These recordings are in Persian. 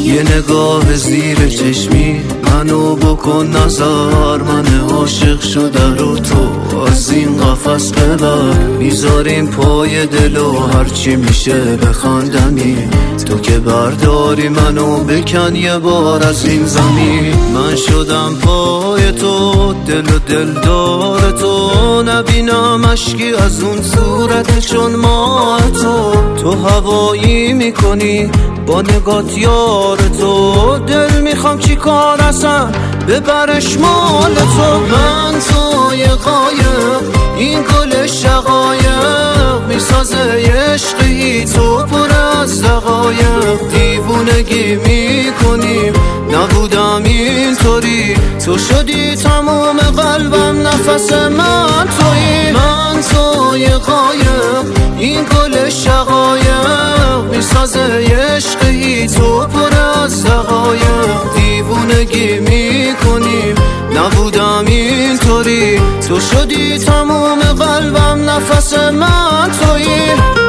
یه نگاه زیر چشمی منو بکن نظر، من عاشق شده رو تو از این قفس ببر. میذاریم پای دل و هرچی میشه بخندمی، تو که برداری منو بکن یه بار از این زمین. من شدم پای تو، دل و دلدار تو، نبینم اشکی از اون صورت چون ماه تو. تو هوایی میکنی با نگات یار تو، دل میخوام چی کار اصلا ببرش مال تو. من توی قایق این گل شقایق، میسازه عشقی تو پر از دقایق. دیوونگی میکنیم نبودم اینطوری، تو شدی تموم قلبم نفس من تویی. من توی قایق این گل شقایق، میسازه عشقی تو پر از دقایق. دیوونگی میکنیم نبودم اینطوری، تو شدی تموم قلبم نفس من تویی.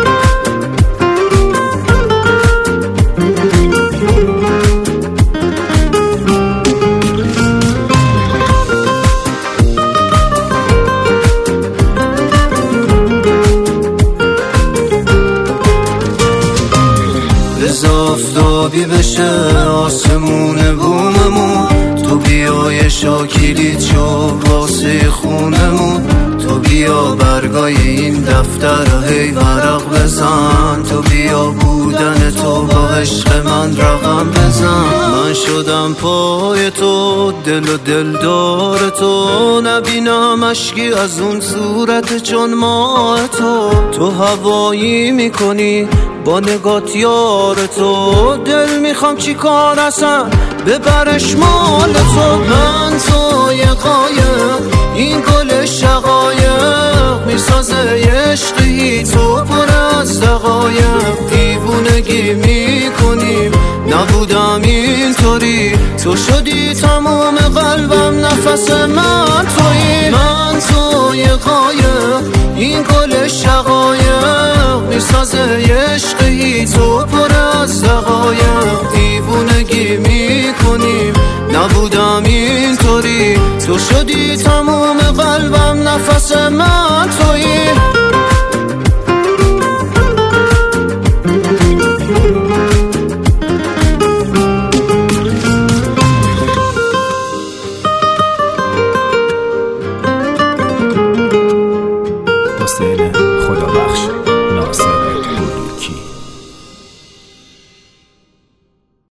آفتابی بشه آسمون بوممون، تو بیای شاکیلیت شو واسه خونمون. تو بیا برگای این دفتر هی ورق بزن، تو بیا بودن تو با عشق من رقم بزن. من شدم پای تو، دل و دلدار تو، نبینم اشکی از اون صورت چون ماه تو. تو هوایی میکنی با نگات یار تو، دل میخوام چی کار اصلا ببرش مال تو. من توی قایق این گل شقایق، میسازه عشقی تو پر از دقایق. دیوونگی میکنیم نبودم اینطوری، تو شدی تموم قلبم نفس من تویی. من توی قایق این گل شقایق، میسازه عشقی تو پر از دقایق. دیوونگی میکنیم نبودم اینطوری، تو شدی تموم قلبم نفس من تو.